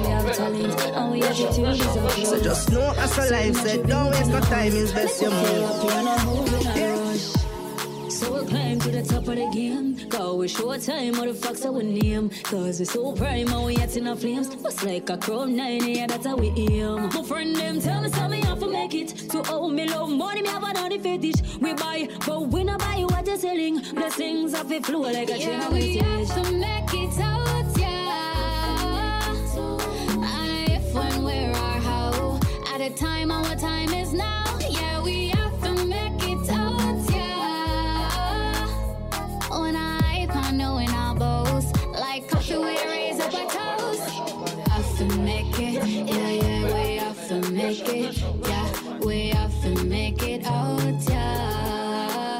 So just know as a life said, don't waste no time, it's best you move. So we'll climb to the top of the game. Cause we show time, how the fuck's our name. Cause we so prime, how we at in our flames. What's like a crown nine, yeah, that's how we aim. My friend them tell me, so me have to make it. To owe me love money, me have another fetish. We buy, but we not buy what you're selling. Blessings of it flow like a chain of we have to make it out, yeah. And if, when, where, or how. At a time, our time is now. Yeah, we have to make it out, yeah. When I hype, I know when I boast. Like coffee, we raise up our toast. Have to make it, yeah, yeah, we have to make it. Yeah, we have to make it out, yeah.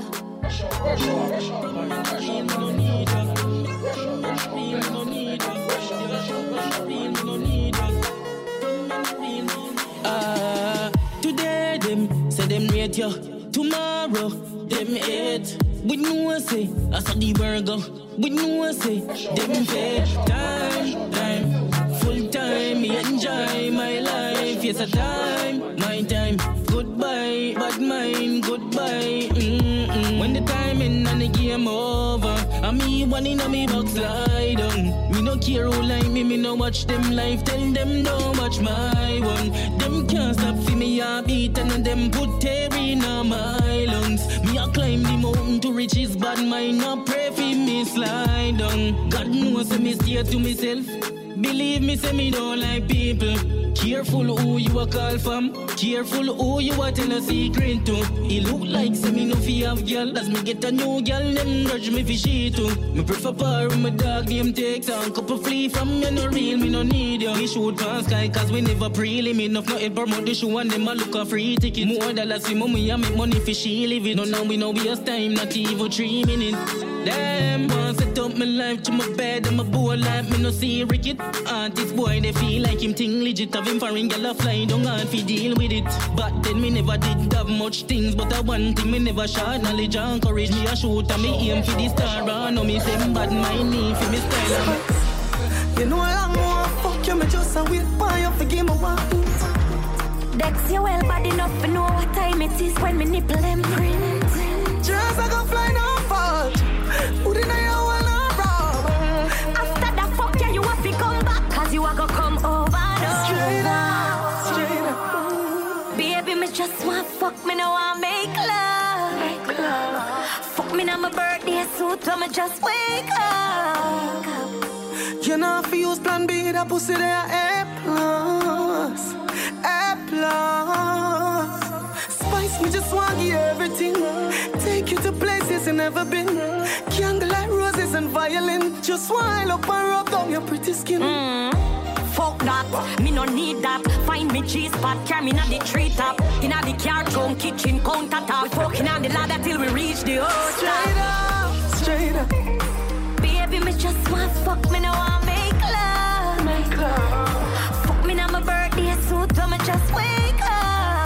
Ah, today them say them rate you. Tomorrow them hate. We know say I saw the burger. We know say them fake. Time, time, full time. Me enjoy my life. Yes, a time, my time. Goodbye, bad mind. Goodbye. Mm-mm. When the time in and the game over, I me one in a me box slide on. Me no care who like me, me no watch them life. Tell them don't watch my one. Them can't stop see me a beat and them put tear in my lungs. Me a climb the mountain to reach his bad mind. No pray for me slide on. God knows me stay to myself. Believe me, say me don't like people. Careful who you a call from. Careful who you a tell a secret to. He look like say me no fi have girl. As me get a new girl, them grudge me fi she too. Me prefer par with my dog, them takes and couple flee from me no real, me no need you. We shoot past sky cause we never pre-limit. Enough no ever promote the show and them a look a free ticket. More dollars fi mommy and make money fi she live it. No now we no waste time, not even three minutes. Damn, want set up my life to my bed and my boy life, me no see ricket. Artist boy, they feel like him thing legit. Have him foreign girl a fly, don't have to deal with it. But then me never did have much things. But I one thing me never shot knowledge and courage. Me a shoot and me aim for the star. And know me same bad mind me for me style. You know I long more fuck you, me just a wait for you, forgive me one. Dex you well bad enough to know what time it is when me nipple them print. Just I go fly no fault. Who did I know when I'm wrong? After that fuck yeah, you have to come back. Cause you are gonna come over and straight over. up, straight up. Baby, me just want fuck, me no want make love. Make love. Fuck me now my birthday suit, so me just wake up. You know if you use plan B, that pussy there A plus, A plus. Spice me just want you everything. Take you to places you never been. Candlelight roses and violin. Just while up and rub down your pretty skin. Mm. Fuck that, me no need that. Find me cheese spot, carry me na the tree top. Inna the car, come kitchen, counter top. We fucking on the ladder till we reach the house. Straight up, straight up. Baby, me just want fuck, me no want make love. Make love. Fuck me na my birthday suit, so me just wake up.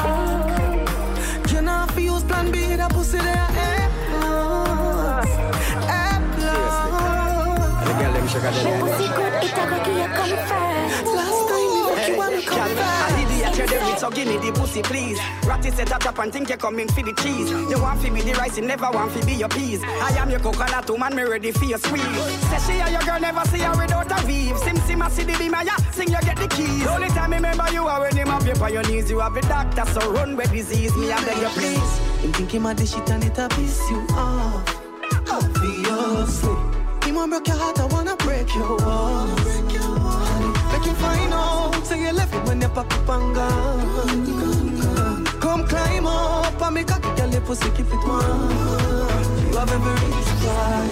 You know if you use plan B, that pussy there A plus, A plus. The pussy good, it a go give you comfort. Last time you fuck you Girl, I idiot you the rich, so give me the pussy please. Ratty set a trap and think you coming for the cheese. You want to be the rice, you never want to be your peas. I am your coconut woman, me ready for your squeeze. Say she and your girl never see her without a weave. Sim sim a see the beam, ya sing you get the keys. The only time I remember you are when him up you on your knees. You have the doctor, so run where disease me and beg you please. Him think him a the shit and it a piss you off. Obviously. Him want break your heart, I wanna break your walls. Make you find out, say you left it when you pack up and gone. Come climb up and make a kick your lip pussy, keep it warm. You have every reason why.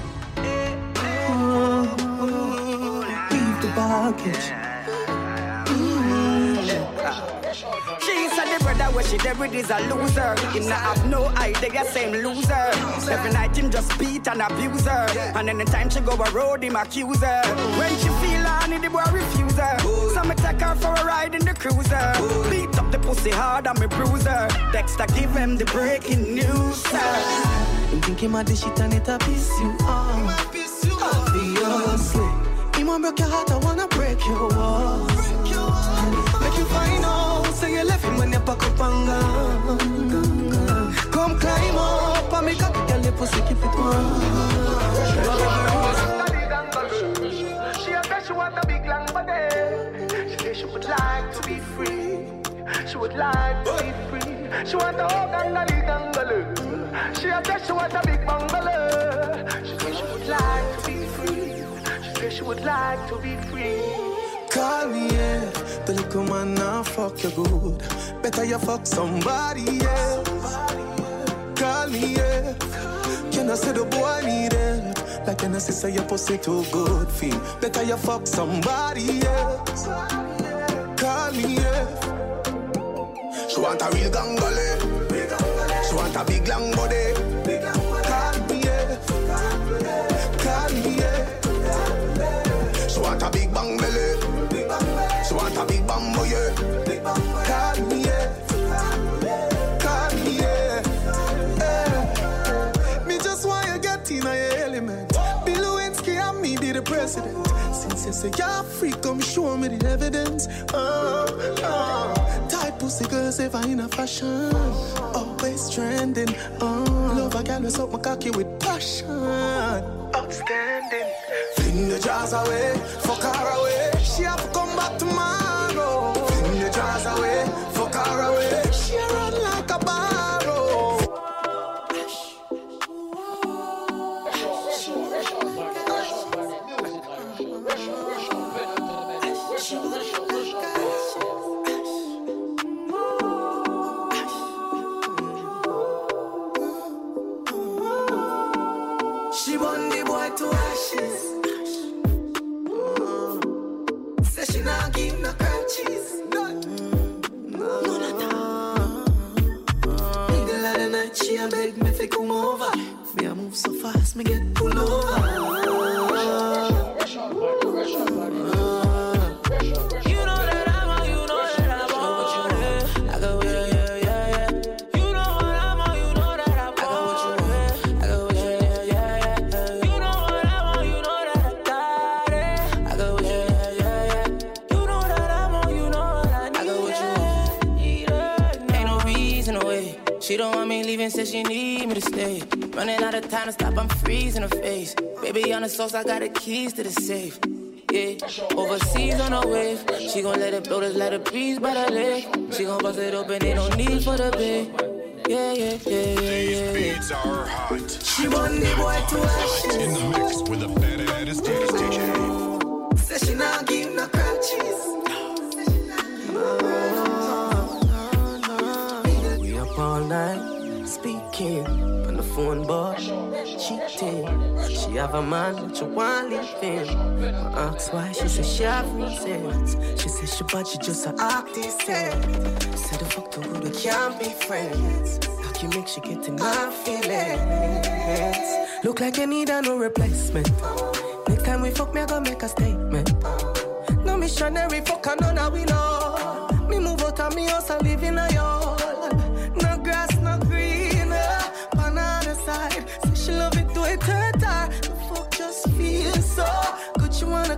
Leave the baggage. She said the brother where she dead with is a loser. Him not have no idea, same loser. Every night him just beat and abuse her. And anytime she go a road, him accuse her. When she feel honey, the boy refuse her. So me take her for a ride in the cruiser. Beat up the pussy hard and me bruise her. Dexter give him the breaking news, sir. Him think him a the shit and it a piss you off. Obviously. Him want break your heart, I wanna break your walls. Make you find out, say you left him when you pack up and gone. Come climb up and make a kick your lip pussy, keep it warm. She a bet she want a big long body. She say she would like to be free. She would like to be free. She want a whole gangali gangalu. She a bet she want a big bungalow. She say she would like to be free. She say she would like to be free. Call me, yeah. The little man now fuck you good. Better you fuck somebody else. Call me, yeah. Can I say the boy need it? Like can I say your pussy too good feel? Better you fuck somebody else. Call me, yeah. She want a real gangale. She want a big long body. Call me, yeah. Call me, yeah. She want a big bang belly. She want a big bamboo, yeah. Call me, yeah. Call me, yeah. Yeah. Me just want you get in your element. Bill Lewinsky and me be the president. Since you say you're free, come show me the evidence. Uh, uh. Tight pussy girls ever in a fashion. Always trending. Uh. Love a girl who suck my cocky with passion. Outstanding. Fling the jars away, fuck her away. She have to come back tomorrow. Fling the jars away, fuck her away. She run like a barrow. She won the boy to ashes. Say she not give no crutches. None. None at all. Middle of the night she a beg me fi come over. Me a move so fast me get pulled over. You know that I'm on, you know that I'm on. I go yeah yeah yeah yeah. You know what I'm on, you know that I'm on. I go yeah yeah yeah yeah. You know what I'm on, you know that I got it. I go yeah yeah yeah yeah. You know that I'm on, you know what I need. I go with you. Ain't no reason away. She don't want me leaving, says she need me to stay. Running out of time to stop, I'm freezing her face. Baby on the sauce, I got the keys to the safe. Yeah, overseas on a wave. She gon' let it blow, just let it breeze by the lake. She gon' bust it open, ain't no need for the bait. Yeah, yeah, yeah, yeah, yeah. These beats are hot. She want the boy to ashes. In the mix with a badass D J. Say she not give no crutches. We up all night, speaking on the phone, boy. Cheating. She have a man that you want leaving. I ask why, she said she have reasons. She said she bad, she just a artist. Said the fuck to good, we can't be friends. How can you make she get in my feelings? Look like you need a no replacement. Next time we fuck, me I go make a statement. No missionary fuck, I know now we know. Me move out of me house and live in a yard. No grass, no green, uh, on the other side. Say she love it, do it hurt her. The fuck just feels so good, you wanna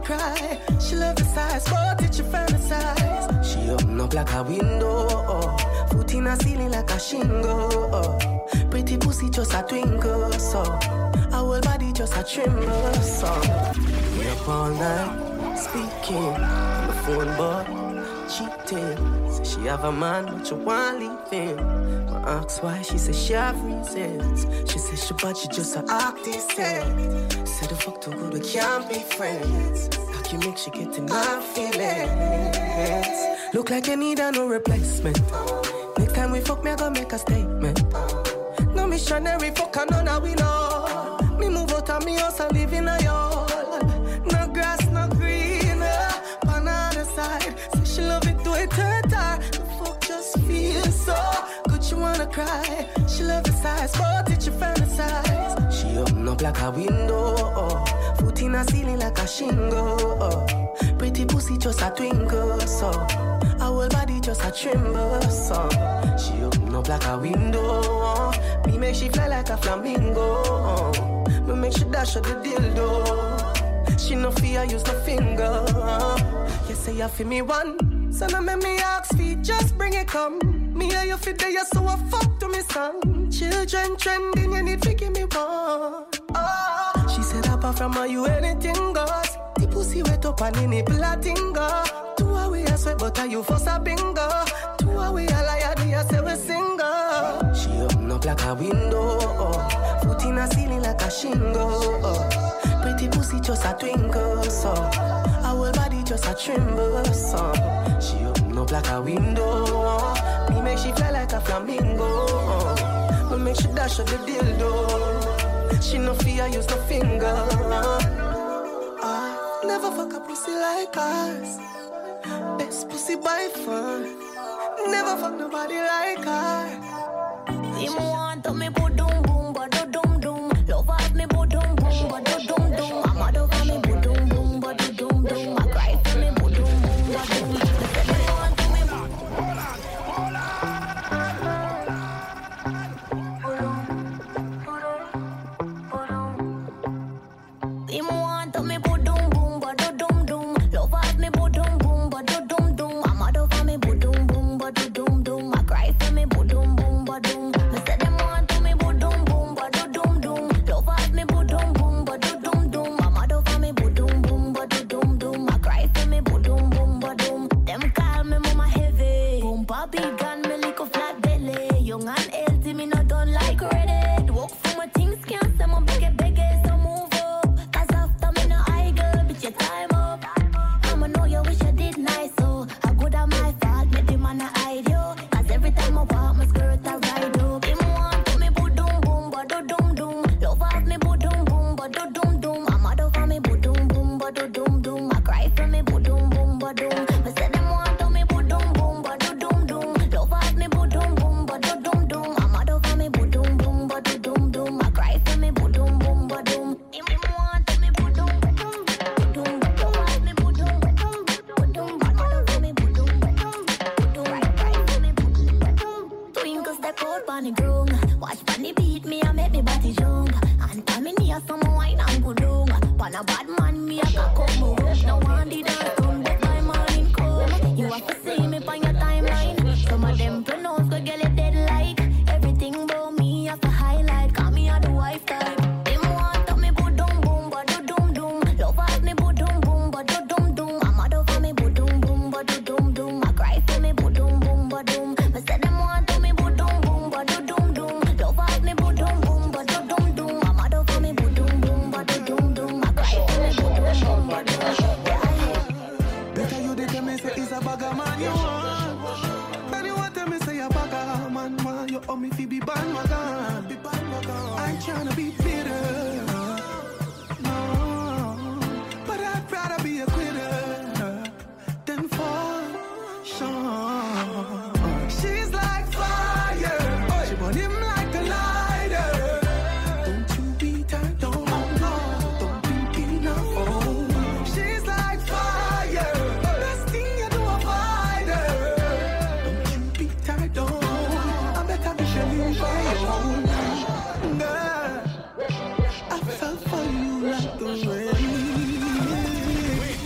cry. She love the size, but it's your fantasize. She open up like a window, oh. Foot in a ceiling like a shingle, oh. Pretty pussy just a twinkle, so her whole body just a tremble, so we up all night, speaking on the phone, but cheating. Say she have a man, but you want leave him. I ask why, she say she have reasons. She say she but she just a act decent. Say the fuck too good, we can't be friends. How can you make she get in my feelings? Look like you need a no replacement. Next time we fuck me, I gonna make a statement. No missionary fuck, I know that we know. Me move out of me house and live in a yard. No grass, no green, uh, on the other side. Say she love it, do it, hurt her. The fuck just feels so good, you wanna cry. She love the size, but it's your fantasize. She open up like a window, oh. Foot in a ceiling like a shingle, oh. Pretty pussy just a twinkle, so her whole body just a tremble, so she open up like a window, oh. Me make she fly like a flamingo, oh. Me make she dash at the dildo. She no fear, use no finger, oh. You say you feel me one, so now make me ask feet, just bring it come. Me and you fit there, so I fuck to me son. Children trending, you need to give me one. Oh. She said apart from her, you anything goes. The pussy wet up and the nipple a tingle. Two away I sweat, but are you for a bingo? Two away I lie, I say we single. She open up like a window, oh. Foot in a ceiling like a shingle, oh. Pretty pussy just a twinkle, so her whole body just a tremble, so she open up like a window, oh. Me make she fly like a flamingo, oh. Me make she dash at the dildo. She no fear, use no finger. I never fuck a pussy like us. Best pussy by far. Never fuck nobody like her. Him want to me put dum boom, but do dum dum. Love at me put dum boom, but do dum dum. I'm mad over me put dum boom, but do dum dum. I cry for me put dum boom, but dum dum. He want to me Him want to me put dum boom, but do dum dum. Love at me put dum boom, but do dum dum. I'm mad over me put dum boom, but do dum dum. I cry for me put dum boom, but dum. Me say them want to me put dum boom, but do dum dum. Love at me put dum boom, but do dum dum. I'm mad over me put dum boom, but do dum dum. I cry for me put dum boom, but dum. Them call me mama heavy. Boom papi gun me lick a flat belly. Young and healthy me not done like credit. Walk for my things can't say my beg beg so move up. Cause after me no I girl, bitch your time up. I'ma know you wish you did nice so. I good at my fault, make the man a hide you. Cause every time I walk my skirt I ride up. Him want to me put dum boom, but do dum dum. Love off me put dum boom, but do dum dum. I'm mad over me put dum boom, but do dum dum. I cry for me put dum boom, but dum. Me say them want to me put dum boom, but do dum dum. Love off me put dum boom, but do dum dum. I'm mad over me put dum boom, but do dum dum. I cry for me put dum boom, but dum. Him him want to me put dum dum dum dum. Off me put dum dum put dum. I'm mad over me put dum dum dum. Cry cry for me put dum dum. Twinkles the cold bunny groom. Watch bunny beat me and make me body jump. And tell me near some wine and good doom. Pan a bad man me a cock up move. No one did not come but my morning come. You have to see me on your timeline. Some of them pronounce go get it dead like. Everything about me have to highlight. Call me a the wife type. Them want to me put dum boom but do dum dum. Love at me put dum boom but do dum dum. I'm mad over me put dum boom but do dum dum. I cry for me put dum boom but dum. Me say them want to me put dum boom but do dum dum. Love at me put dum boom but do dum dum. I'm mad over me put dum boom but do dum dum. I cry for me put dum boom but dum. Better you tell me say it's a bagger man you want. Then you want tell me say a bagger man man. You owe me fi be bandwagon. Be bandwagon. I ain't tryna be bitter, no. But I'd rather be a quitter than for sure. She's like fire. She burn him like a lighter. Don't you be tired, don't no. Don't be enough. Oh. She's like fire. Best thing you do a fighter. Don't you be tired, don't. I better be shelling for you. Girl, I fell for you like the rain.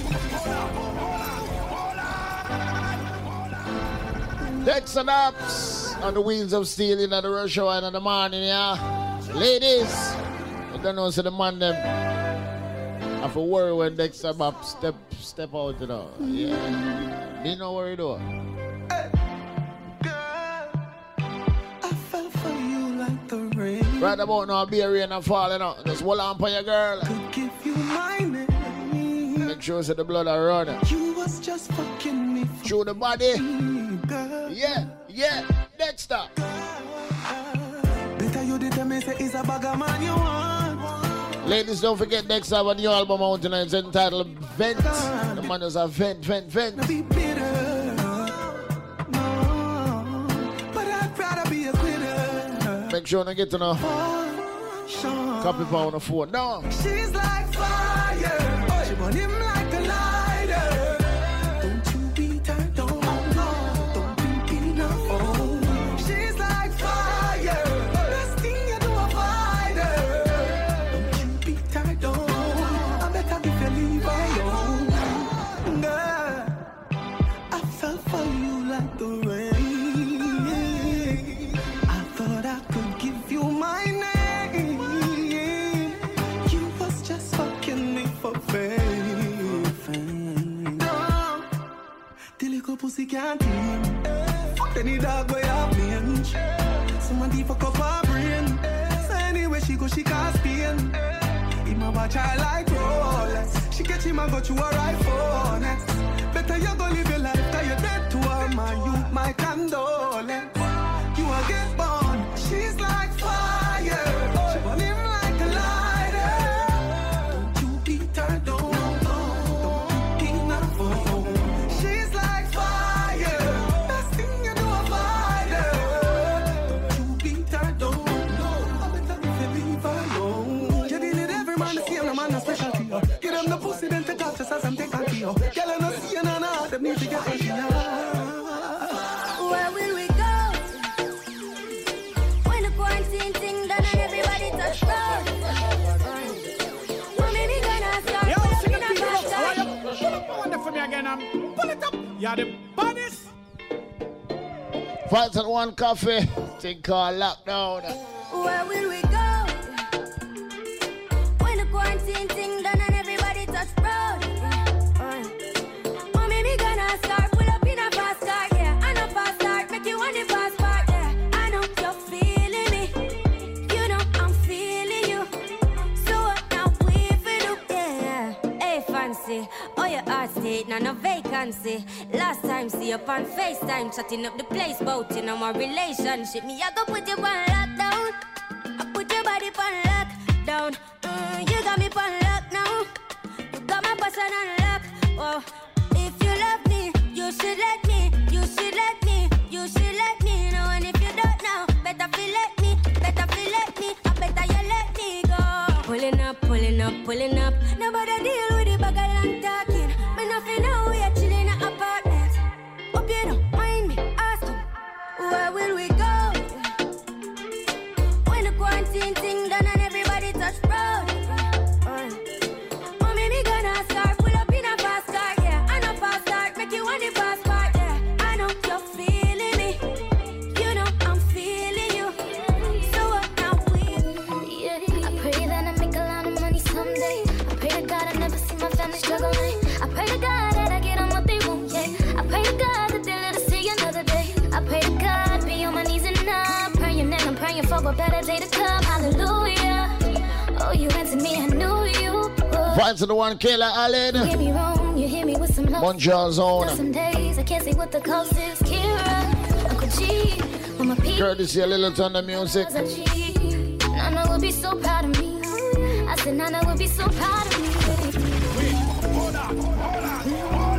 Dex and Ups on the wheels of steel in the rush hour in the morning, yeah. Ladies, you don't know, so the man them have to worry when Dex and Ups step step out, you know. Yeah. Me no worry though. Hey, girl, I fell for you like the rain. Right about now, be a rain and falling out. Just hold on for your girl. Could give you my name. Make sure that the blood are running. You was just fucking me through the body. Girl. Yeah, yeah, Dexter. Better you did tell me say it's a bugger man you want. Ladies, don't forget Dexter have a new album out tonight. It's entitled Vent. The man is a vent, vent, vent. Be bitter. No, but I'd rather be a quitter. Make sure you get to know. Sure. Copy on the phone. No. She's like fire. Oh, she burn him like a lighter. Don't you be tired, don't no. Don't think enough. Oh, she's like fire. Best thing you do a fighter. Don't you be tired, don't. I better if you leave her alone. Girl, I fell for you like the rain. I thought I could give you my name. Pussy can't clean. Fuck any dog boy up range. Somebody fuck up her brain. So anyway she go she can't spin. He ma watch her like Rolex. She get him and go to her iPhone next. Better you go live your life cause you're dead to her man. You my condolence. You a get born. She's like fire. She burn him like a lighter. Don't you beat her down. Get them the pussy, then take off just as I'm taking to you. Girl, I don't see you no, no. Them need to get on you. Where will we go? When the quarantine thing done and everybody touch road. Mommy, we gonna start. Yo, sing the people up. Pull up on the for me again. Um, pull it up. You're the baddest. Five and one coffee. Thing called lockdown. Where will we go? When the quarantine thing done and everybody touch road. Uh, Mommy, me gonna start. Pull up in a fast car, yeah. I know fast start. Make you want the fast part, yeah. I know you're feeling me. You know I'm feeling you. So what now we feel do, yeah. Hey, fancy. Oh, your heart state, now no vacancy. Last time, see up on FaceTime, chatting up the place, bout in our relationship. Me, I go put you on lockdown. I put your body on lockdown. Mm, you got me on lock now. You got my person on lock. Oh, if you love me, you should let me. You should let me. You should let me know. And if you don't know, better feel let me. Better feel let me. I better you let me go. Pulling up, pulling up, pulling up. Nobody deal with the bag of land talking. Me nothing know we are chilling in an apartment. Hope you don't mind me asking, where will we go? When the quarantine thing done and everybody touch road. Uh, Mommy, me gonna start. Pull up in a fast car, yeah. I know fast start. Make you want the fast part, yeah. I know you're feeling me. You know I'm feeling you. So what now we? Yeah, I pray that I make a lot of money someday. I pray to God I never see my family struggling. I pray to God that I get on what they want, yeah. I pray to God that they let us see another day. I pray to God, be on my knees and I'm praying and I'm praying for a better day to come. Hallelujah. Oh, you answered me, I knew you would. Five to the one, Kayla Allen. You hear me wrong, you hear me with some love. Montreal Zone. Some days I can't say what the cost is. Kira, Uncle G, on my people. Courtesy a little thunder music. Nana would be so proud of me. I said Nana would be so proud of me. Wait, hold on, hold on, hold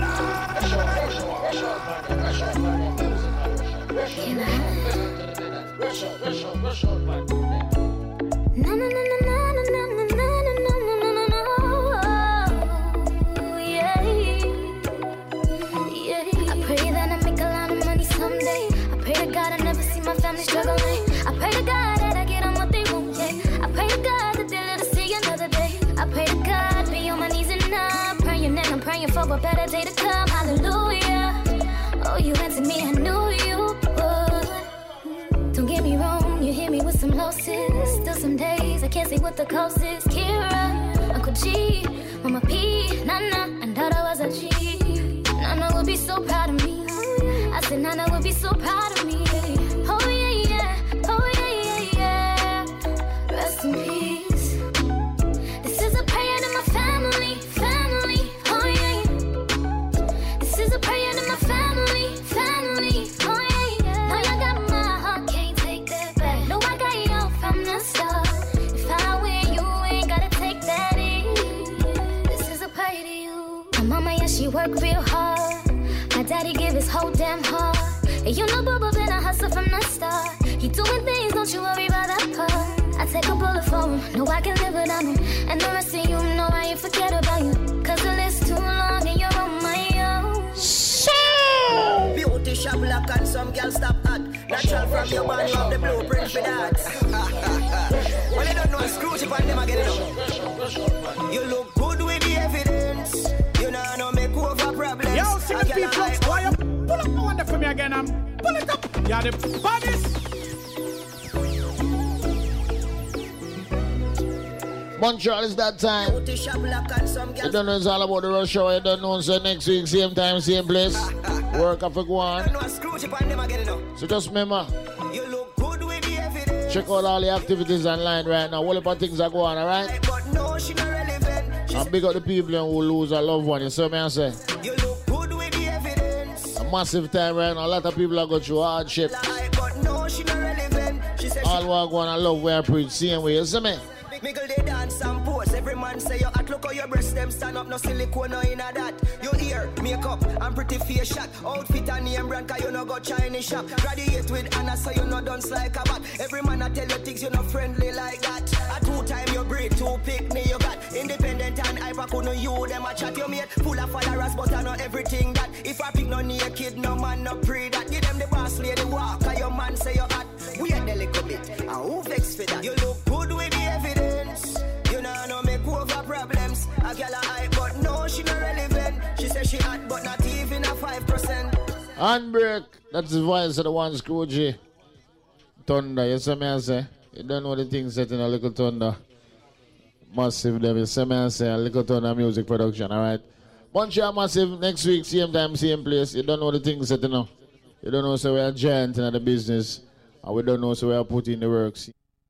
on. No, no, no, no, no, no, no, no, no, no, no, no, yeah, yeah. I pray that I make a lot of money someday. I pray to God I never see my family struggling. I pray to God that I get on what they want, yeah. I pray to God that they let us see another day. I pray to God, be on my knees and I'm praying and I'm praying for a better day to come. Hallelujah. Oh, you answered me, I knew you. what the coast is. Kira, Uncle G, Mama P, Nana, and Dada was a G. Nana would be so proud of me. I said Nana would be so proud of me. Oh yeah, yeah, oh yeah, yeah, yeah. Rest in peace. This is a prayer to my family, family. Oh yeah, yeah. This is a prayer to my family, family. Oh yeah, yeah. Now you got my heart, can't take that back. No, I got you from the start. If I win, you ain't gotta take that in. This is a prayer to you. My mama, yeah, she worked real hard. My daddy give his whole damn heart. And you know Bubba been a hustle from the start. He doing things, don't you worry about that part. I take a bullet for him, know I can live without him. And the rest of you know I ain't forget about you. Cause the list too long and you're on my own. Beauty shop black and some girls stop hot. Natural from your body, you have the blueprint for that. Well, you don't know a screw chip and them I get it up. You look good with the evidence. You know no make over problems. Yo, sing the people, why you pull up the one for me again? I'm pull it up. Yeah, the baddest. Montreal is that time. You don't know it's all about the rush hour. You don't know so next week, same time, same place. Work up for go on. So just remember, check out all the activities online right now. What about things are going on, alright? And big up the people who lose a loved one. You see me I say? A massive time right now. A lot of people are going through hardship. All who are going to love where I preach. Same way, you see me? Miggle they dance and pose. Every man say you hot. Look how your breast them stand up. No silicone no in a that. Your ear, makeup and pretty face shot. Outfit and name brand cause you no go Chinese shop. Graduate with Anna so you no dance like a bat. Every man I tell you things you no friendly like that. A two time you breed, two pick me you got. Independent and hyper couldn't you them a chat. You mate full of followers but I know everything that. If I pick no near kid no man no pre that. Give them the boss lady walk cause your man say you hot. We had the little bit and who vex for that. You look good with the evidence. You know, no make over problems. A girl a hype, but no, she not relevant. She says she hot, but not even a five percent. Handbrake, that's the voice of the one Scrooge. Thunder, you see me I say? You don't know the things set in a little thunder. Massive, them, you see me I say? A little thunder music production, alright? Montreal Massive, next week, same time, same place. You don't know the things set in a. You don't know, so we are giant in the business. And we don't know, so we are putting the works.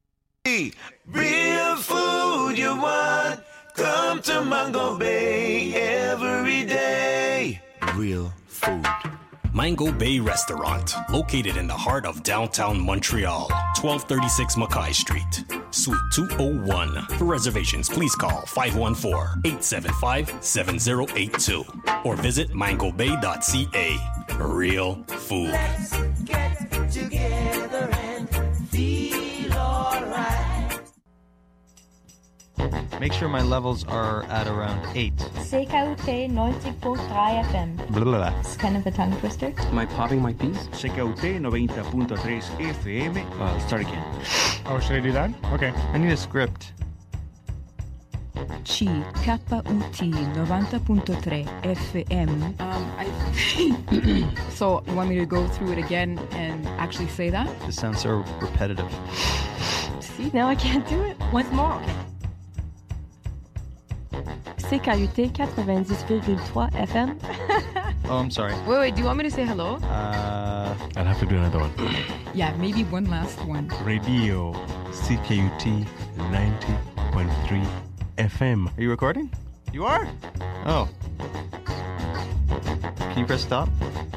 Real food you want, come to Mango Bay every day. Real food. Mango Bay Restaurant, located in the heart of downtown Montreal, twelve thirty-six Mackay Street, Suite two oh one. For reservations, please call five one four, eight seven five, seven zero eight two or visit mango bay dot c a. Real food. Let's get together and feel alright. Make sure my levels are at around eight. C K U T ninety point three F M. Blah, blah, blah. It's kind of a tongue twister. Am I popping my piece? C K U T ninety point three F M. Uh, start again. Oh, should I do that? Okay. I need a script. C K U T ninety point three F M. Um, I. So you want me to go through it again and actually say that? This sounds so repetitive. See, now I can't do it. Once more. Okay. C K U T ninety point three F M. Oh, I'm sorry. Wait, wait, do you want me to say hello? Uh, I'll have to do another one. Yeah, maybe one last one. Radio C K U T ninety point three F M. Are you recording? You are? Oh. Can you press stop?